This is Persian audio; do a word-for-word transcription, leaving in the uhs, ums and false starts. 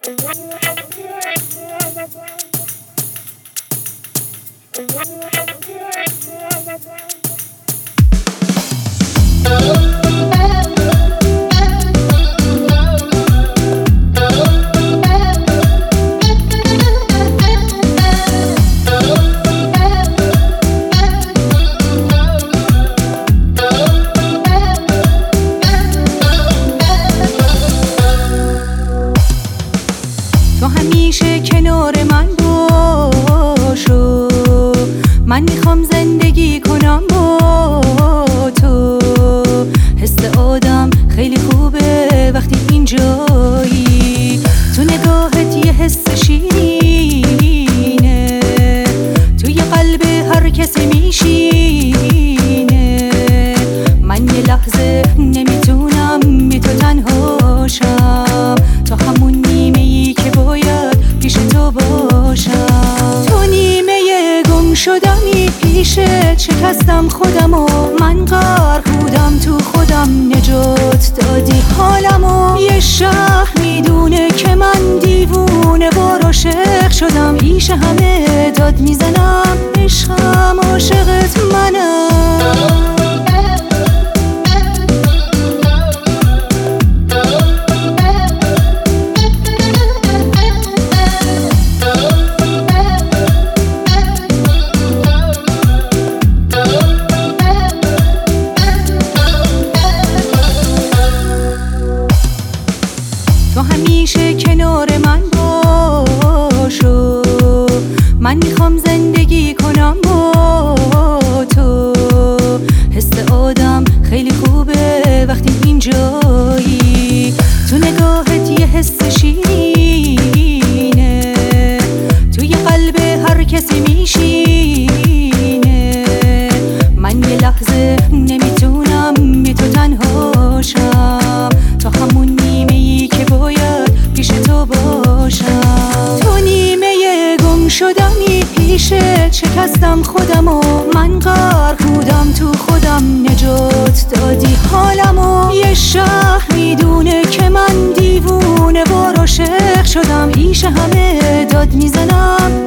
تو همیشه کنار من باشو، من میخوام زندگی کنم با تو. حس آدم خیلی خوبه وقتی اینجایی، تو نگاهت یه حس شیرینه، توی قلب هر کسی میشینه. من یه لحظه نمیتونم بی تو تنها شم، تا همون نیمه ای که باید پیش تو باشم. تو نیمه گم شدمی پیشت، شکستم خودم و من غرق بودم تو خودم، نجات دادی حالمو. یه شهر میدونه که من دیوونه بار عاشق شدم، پیش همه داد میزنم عشقم عاشقت منم. تو همیشه کنار من باشو، من میخوام زندگی کنم با تو. حس آدم خیلی خوبه وقتی اینجایی، تو نگاهت یه حس شیرینه، توی قلب هر کسی میشینه. من یه لحظه نمیتونم بی تو تنها شم، تا همون نیمه ای که باید پیش تو باشم. تو نیمه گم شدمی پیشت، شکستم خودم و من غرق بودم تو خودم، نجات دادی حالمو. یه شهر میدونه که من دیوونه بار عاشق شدم، پیش همه داد میزنم